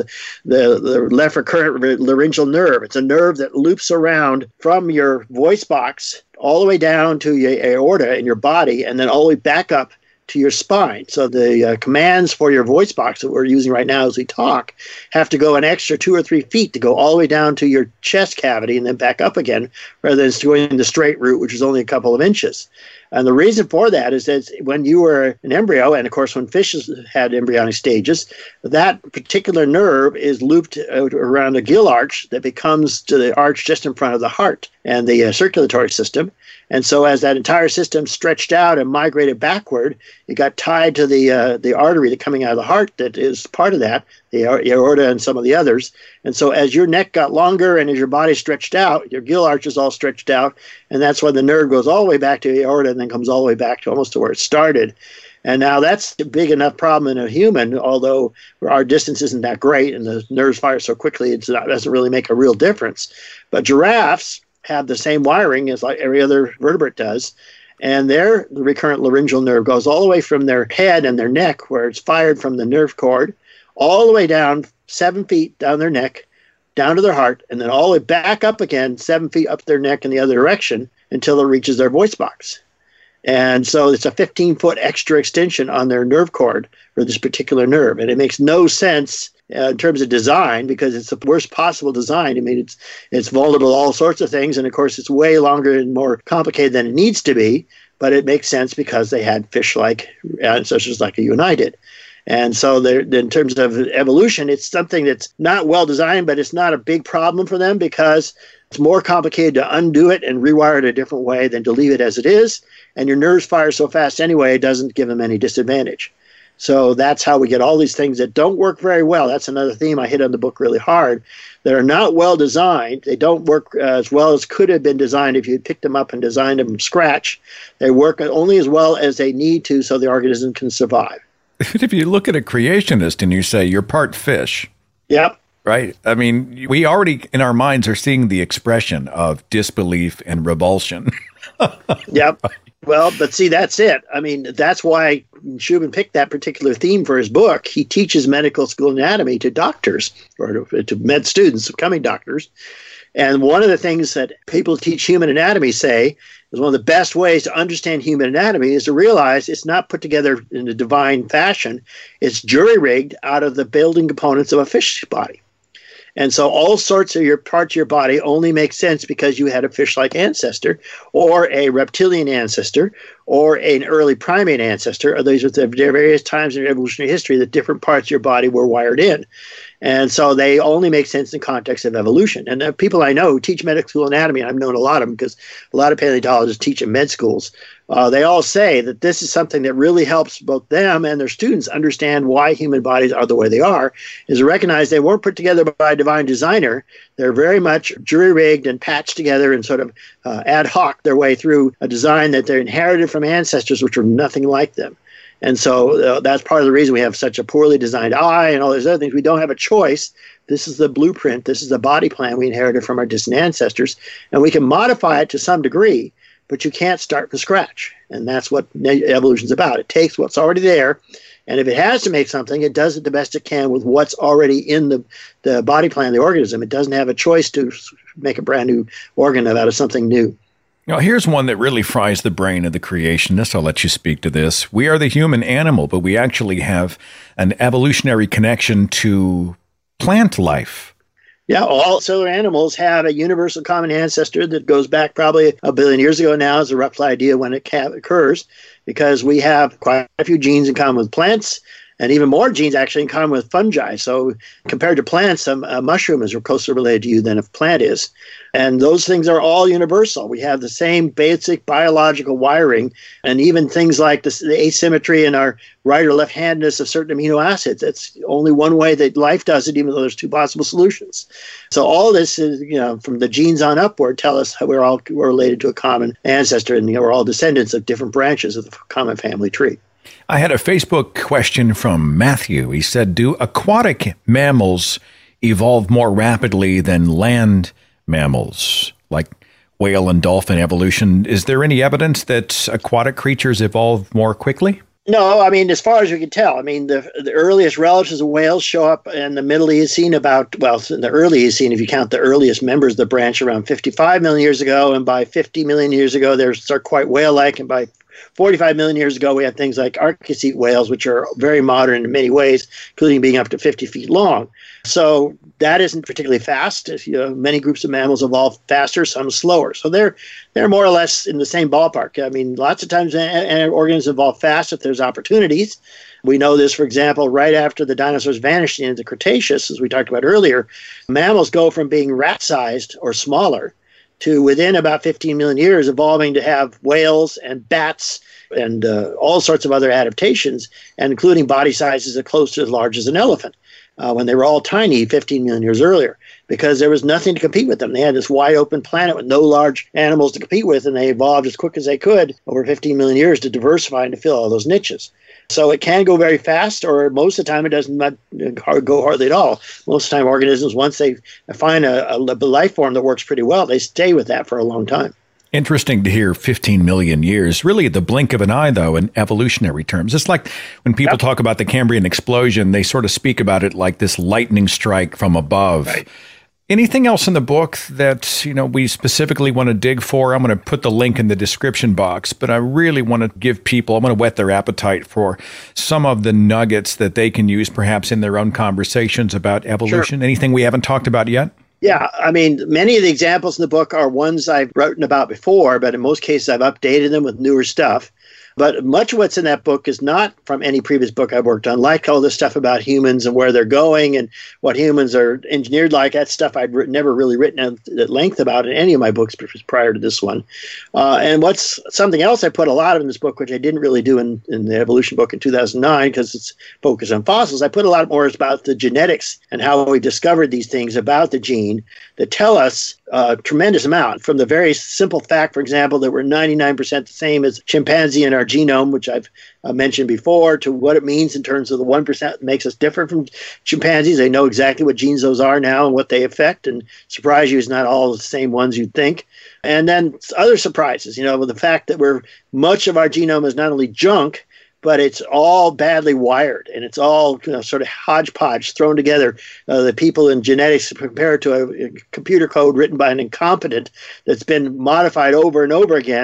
the left recurrent laryngeal nerve. It's a nerve that loops around from your voice box all the way down to your aorta in your body, and then all the way back up to your spine. So the commands for your voice box that we're using right now as we talk have to go an extra 2 or 3 feet to go all the way down to your chest cavity and then back up again, rather than going the straight route, which is only a couple of inches. And the reason for that is that when you were an embryo, and of course when fishes had embryonic stages, that particular nerve is looped around a gill arch that becomes to the arch just in front of the heart and the circulatory system. And so as that entire system stretched out and migrated backward, it got tied to the artery that coming out of the heart that is part of that, the aorta and some of the others. And so as your neck got longer and as your body stretched out, your gill arch is all stretched out, and that's when the nerve goes all the way back to the aorta and then comes all the way back to almost to where it started. And now that's a big enough problem in a human, although our distance isn't that great and the nerves fire so quickly, it doesn't really make a real difference. But giraffes have the same wiring as like every other vertebrate does, and their recurrent laryngeal nerve goes all the way from their head and their neck, where it's fired from the nerve cord, all the way down 7 feet down their neck, down to their heart, and then all the way back up again 7 feet up their neck in the other direction until it reaches their voice box. And so it's a 15-foot extra extension on their nerve cord for this particular nerve, and it makes no sense in terms of design, because it's the worst possible design. I mean, it's vulnerable to all sorts of things, and of course it's way longer and more complicated than it needs to be, but it makes sense because they had fish-like ancestors like you and I did. And so in terms of evolution, it's something that's not well designed, but it's not a big problem for them because it's more complicated to undo it and rewire it a different way than to leave it as it is, and your nerves fire so fast anyway, it doesn't give them any disadvantage. So that's how we get all these things that don't work very well. That's another theme I hit on the book really hard. That are not well designed. They don't work as well as could have been designed if you picked them up and designed them from scratch. They work only as well as they need to so the organism can survive. If you look at a creationist and you say you're part fish. Yep. Right? I mean, we already in our minds are seeing the expression of disbelief and revulsion. Yep. Well, but see, that's it. I mean, that's why Schumann picked that particular theme for his book. He teaches medical school anatomy to doctors or to med students, becoming doctors. And one of the things that people who teach human anatomy say is one of the best ways to understand human anatomy is to realize it's not put together in a divine fashion. It's jury-rigged out of the building components of a fish body. And so all sorts of your parts of your body only make sense because you had a fish-like ancestor or a reptilian ancestor or an early primate ancestor. These are the various times in evolutionary history that different parts of your body were wired in. And so they only make sense in context of evolution. And the people I know who teach medical school anatomy, and I've known a lot of them because a lot of paleontologists teach in med schools, they all say that this is something that really helps both them and their students understand why human bodies are the way they are, is to recognize they weren't put together by a divine designer. They're very much jury-rigged and patched together and sort of ad hoc their way through a design that they inherited from ancestors which were nothing like them. And so that's part of the reason we have such a poorly designed eye and all those other things. We don't have a choice. This is the blueprint. This is the body plan we inherited from our distant ancestors. And we can modify it to some degree, but you can't start from scratch. And that's what evolution's about. It takes what's already there, and if it has to make something, it does it the best it can with what's already in the body plan of the organism. It doesn't have a choice to make a brand new organ out of something new. Now, here's one that really fries the brain of the creationists. I'll let you speak to this. We are the human animal, but we actually have an evolutionary connection to plant life. Yeah, all cellular animals have a universal common ancestor that goes back probably a billion years ago now, is a rough idea when it occurs, because we have quite a few genes in common with plants, and even more genes actually in common with fungi. So compared to plants, a mushroom is closer related to you than a plant is. And those things are all universal. We have the same basic biological wiring, and even things like the asymmetry in our right or left-handedness of certain amino acids. That's only one way that life does it, even though there's two possible solutions. So all this is, from the genes on upward, tell us how we're related to a common ancestor, and we're all descendants of different branches of the common family tree. I had a Facebook question from Matthew. He said, do aquatic mammals evolve more rapidly than land mammals, like whale and dolphin evolution? Is there any evidence that aquatic creatures evolve more quickly? No, I mean, as far as we can tell, I mean, the earliest relatives of whales show up in the Middle Eocene in the early Eocene, if you count the earliest members of the branch, around 55 million years ago, and by 50 million years ago, they're quite whale-like, and by 45 million years ago, we had things like archaeocete whales, which are very modern in many ways, including being up to 50 feet long. So that isn't particularly fast. Many groups of mammals evolve faster, some slower. So they're more or less in the same ballpark. I mean, lots of times organisms evolve fast if there's opportunities. We know this, for example, right after the dinosaurs vanished in the Cretaceous, as we talked about earlier, mammals go from being rat-sized or smaller to within about 15 million years evolving to have whales and bats and all sorts of other adaptations, and including body sizes that are close to as large as an elephant, when they were all tiny 15 million years earlier, because there was nothing to compete with them. They had this wide open planet with no large animals to compete with, and they evolved as quick as they could over 15 million years to diversify and to fill all those niches. So it can go very fast, or most of the time it doesn't go hardly at all. Most of the time organisms, once they find a life form that works pretty well, they stay with that for a long time. Interesting to hear 15 million years, really the blink of an eye, though, in evolutionary terms. It's like when people talk about the Cambrian explosion, they sort of speak about it like this lightning strike from above. Right. Anything else in the book that, we specifically want to dig for? I'm going to put the link in the description box, but I really want to give people, I'm going to whet their appetite for some of the nuggets that they can use perhaps in their own conversations about evolution. Sure. Anything we haven't talked about yet? Yeah, I mean, many of the examples in the book are ones I've written about before, but in most cases I've updated them with newer stuff. But much of what's in that book is not from any previous book I've worked on, like all this stuff about humans and where they're going and what humans are engineered like. That stuff I'd never really written at length about in any of my books prior to this one. And what's something else I put a lot of in this book, which I didn't really do in the evolution book in 2009 because it's focused on fossils, I put a lot more about the genetics and how we discovered these things about the gene that tell us a tremendous amount, from the very simple fact, for example, that we're 99% the same as chimpanzee in our genome, which I've mentioned before, to what it means in terms of the 1% that makes us different from chimpanzees. They know exactly what genes those are now and what they affect, and surprise you, it's not all the same ones you'd think. And then other surprises, with the fact that much of our genome is not only junk, but it's all badly wired, and it's all sort of hodgepodge thrown together. The people in genetics compare it to a computer code written by an incompetent that's been modified over and over again.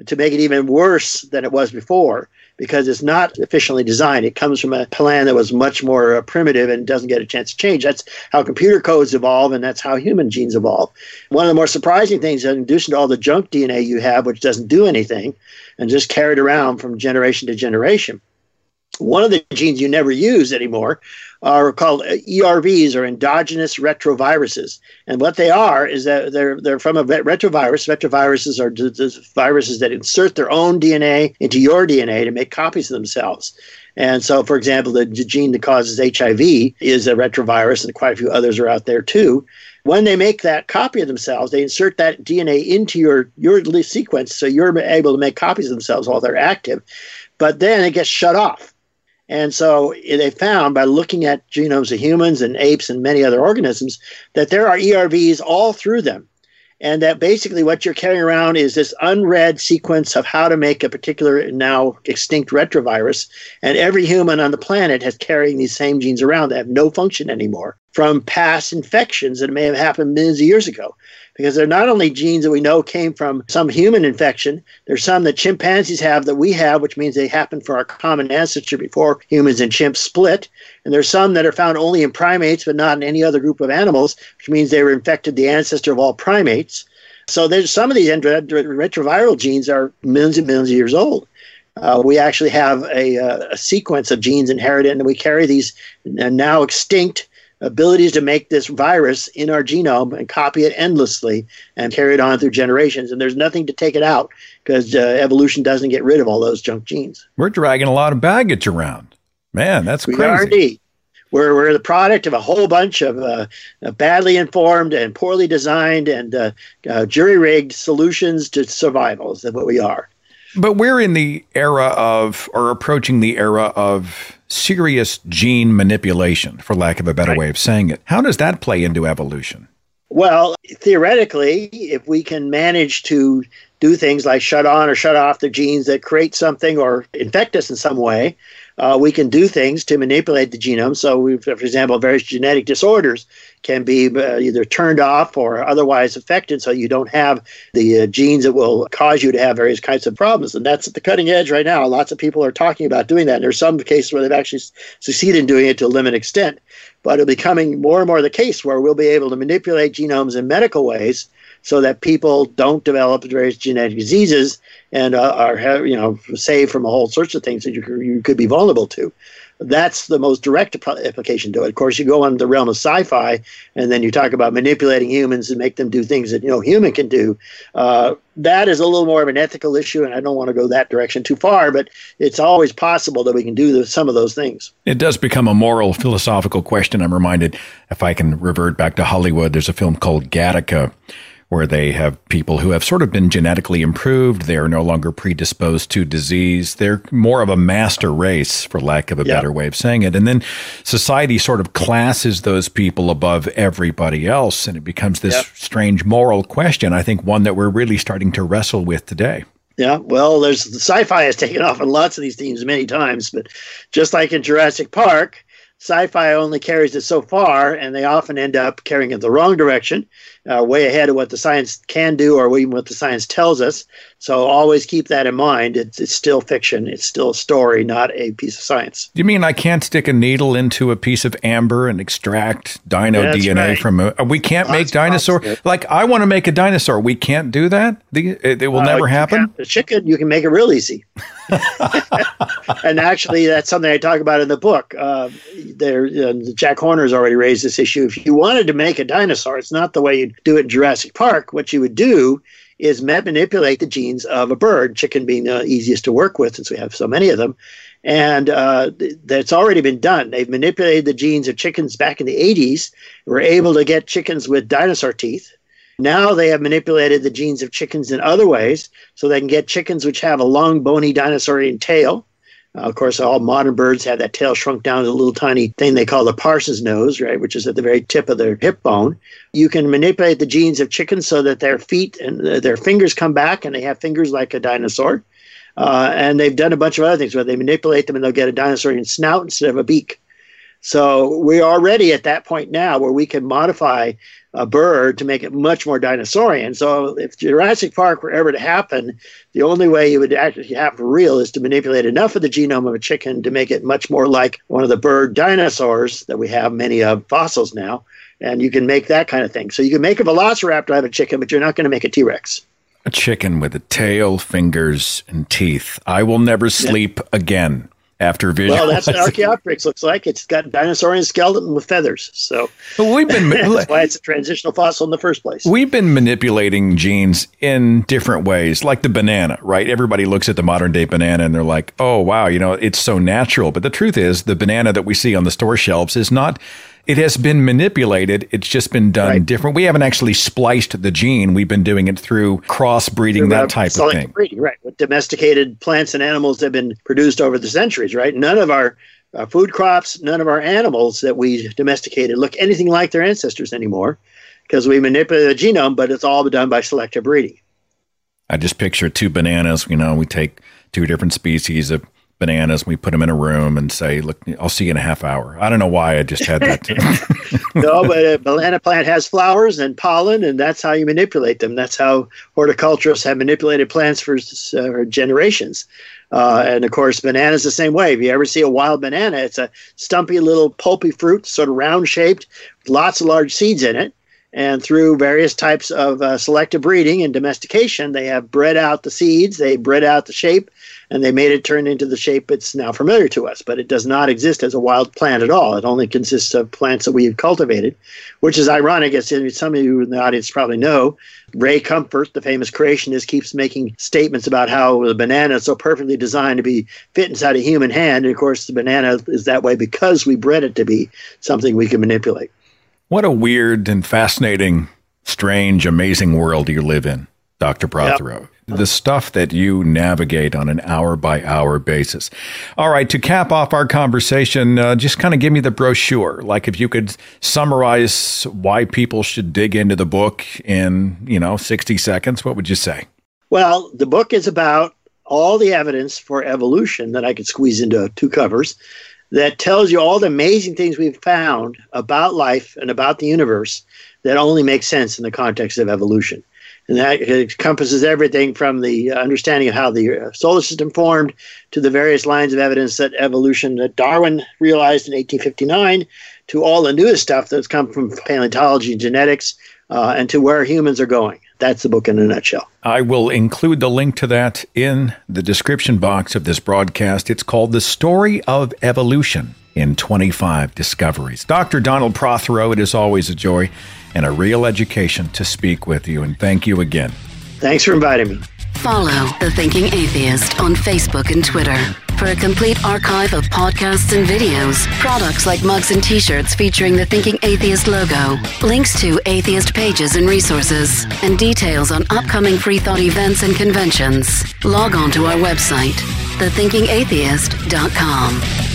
to make it even worse than it was before, because it's not efficiently designed. It comes from a plan that was much more primitive and doesn't get a chance to change. That's how computer codes evolve, and that's how human genes evolve. One of the more surprising things, in addition to all the junk DNA you have, which doesn't do anything and just carried around from generation to generation, one of the genes you never use anymore are called ERVs, or endogenous retroviruses. And what they are is that they're from a retrovirus. Retroviruses are viruses that insert their own DNA into your DNA to make copies of themselves. And so, for example, the gene that causes HIV is a retrovirus, and quite a few others are out there too. When they make that copy of themselves, they insert that DNA into your sequence, so you're able to make copies of themselves while they're active. But then it gets shut off. And so they found, by looking at genomes of humans and apes and many other organisms, that there are ERVs all through them. And that basically what you're carrying around is this unread sequence of how to make a particular now extinct retrovirus. And every human on the planet has carrying these same genes around that have no function anymore from past infections that may have happened millions of years ago. Because they're not only genes that we know came from some human infection, there's some that chimpanzees have that we have, which means they happened for our common ancestor before humans and chimps split. And there's some that are found only in primates, but not in any other group of animals, which means they were infected the ancestor of all primates. So there's some of these retroviral genes are millions and millions of years old. We actually have a sequence of genes inherited, and we carry these now extinct abilities to make this virus in our genome and copy it endlessly and carry it on through generations. And there's nothing to take it out, because evolution doesn't get rid of all those junk genes. We're dragging a lot of baggage around. Man, that's crazy. We are indeed. We're the product of a whole bunch of badly informed and poorly designed and jury-rigged solutions to survival is what we are. But we're in the era of, or approaching the era of, serious gene manipulation, for lack of a better way of saying it. How does that play into evolution? Well, theoretically, if we can manage to do things like shut on or shut off the genes that create something or infect us in some way, we can do things to manipulate the genome. So, for example, various genetic disorders can be either turned off or otherwise affected, so you don't have the genes that will cause you to have various kinds of problems. And that's at the cutting edge right now. Lots of people are talking about doing that. And there's some cases where they've actually succeeded in doing it to a limited extent. But it'll be becoming more and more the case where we'll be able to manipulate genomes in medical ways so that people don't develop various genetic diseases and are saved from a whole sorts of things that you could be vulnerable to. That's the most direct application to it. Of course, you go on the realm of sci-fi, and then you talk about manipulating humans and make them do things that human can do. That is a little more of an ethical issue, and I don't want to go that direction too far, but it's always possible that we can do some of those things. It does become a moral, philosophical question. I'm reminded, if I can revert back to Hollywood, there's a film called Gattaca, where they have people who have sort of been genetically improved. They are no longer predisposed to disease. They're more of a master race, for lack of a better way of saying it. And then society sort of classes those people above everybody else, and it becomes this strange moral question, I think one that we're really starting to wrestle with today. Yeah, well, the sci-fi has taken off on lots of these themes many times, but just like in Jurassic Park, sci-fi only carries it so far, and they often end up carrying it the wrong direction, way ahead of what the science can do or even what the science tells us. So always keep that in mind. It's still fiction. It's still a story, not a piece of science. You mean I can't stick a needle into a piece of amber and extract dino DNA from we can't make dinosaur? Like, I want to make a dinosaur. We can't do that? It will never happen? The chicken, you can make it real easy. And actually, that's something I talk about in the book. Jack Horner's already raised this issue. If you wanted to make a dinosaur, it's not the way you do it in Jurassic Park. What you would do is manipulate the genes of a bird, chicken being the easiest to work with since we have so many of them. And that's already been done. They've manipulated the genes of chickens back in the 80s. We're able to get chickens with dinosaur teeth. Now they have manipulated the genes of chickens in other ways, so they can get chickens which have a long, bony dinosaurian tail. Of course, all modern birds have that tail shrunk down to a little tiny thing they call the Parson's nose, right, which is at the very tip of their hip bone. You can manipulate the genes of chickens so that their feet and their fingers come back, and they have fingers like a dinosaur. And they've done a bunch of other things where they manipulate them and they'll get a dinosaurian snout instead of a beak. So we're already at that point now where we can modify bird to make it much more dinosaurian. So if Jurassic Park were ever to happen, the only way you would actually have for real is to manipulate enough of the genome of a chicken to make it much more like one of the bird dinosaurs that we have many of fossils now. And you can make that kind of thing. So you can make a velociraptor out of a chicken, but you're not going to make a T-Rex. A chicken with a tail, fingers, and teeth. I will never sleep again. After visualizing. Well, that's what Archaeopteryx looks like. It's got a dinosaurian skeleton with feathers. So that's why it's a transitional fossil in the first place. We've been manipulating genes in different ways, like the banana, right? Everybody looks at the modern day banana and they're like, oh, wow, it's so natural. But the truth is the banana that we see on the store shelves is not. It has been manipulated. It's just been done different. We haven't actually spliced the gene. We've been doing it through crossbreeding, that type of thing. Breeding, right. With domesticated plants and animals that have been produced over the centuries, right? None of our food crops, none of our animals that we domesticated look anything like their ancestors anymore because we manipulate the genome, but it's all done by selective breeding. I just picture two bananas. We take two different species of bananas, we put them in a room and say, look, I'll see you in a half hour. I don't know why I just had that. No, but a banana plant has flowers and pollen, and that's how you manipulate them. That's how horticulturists have manipulated plants for generations. And, of course, bananas the same way. If you ever see a wild banana, it's a stumpy little pulpy fruit, sort of round-shaped, with lots of large seeds in it. And through various types of selective breeding and domestication, they have bred out the seeds, they bred out the shape, and they made it turn into the shape it's now familiar to us. But it does not exist as a wild plant at all. It only consists of plants that we've cultivated, which is ironic, as some of you in the audience probably know. Ray Comfort, the famous creationist, keeps making statements about how the banana is so perfectly designed to be fit inside a human hand. And, of course, the banana is that way because we bred it to be something we can manipulate. What a weird and fascinating, strange, amazing world you live in, Dr. Prothero. Yep. The stuff that you navigate on an hour-by-hour basis. All right, to cap off our conversation, just kind of give me the brochure. Like if you could summarize why people should dig into the book in, 60 seconds, what would you say? Well, the book is about all the evidence for evolution that I could squeeze into 2 covers. That tells you all the amazing things we've found about life and about the universe that only make sense in the context of evolution. And that encompasses everything from the understanding of how the solar system formed to the various lines of evidence that evolution that Darwin realized in 1859 to all the newest stuff that's come from paleontology and genetics and to where humans are going. That's the book in a nutshell. I will include the link to that in the description box of this broadcast. It's called The Story of Evolution in 25 Discoveries. Dr. Donald Prothero, it is always a joy and a real education to speak with you, and thank you again. Thanks for inviting me. Follow The Thinking Atheist on Facebook and Twitter for a complete archive of podcasts and videos, products like mugs and t-shirts featuring the Thinking Atheist logo, links to atheist pages and resources, and details on upcoming Free Thought events and conventions. Log on to our website, thethinkingatheist.com.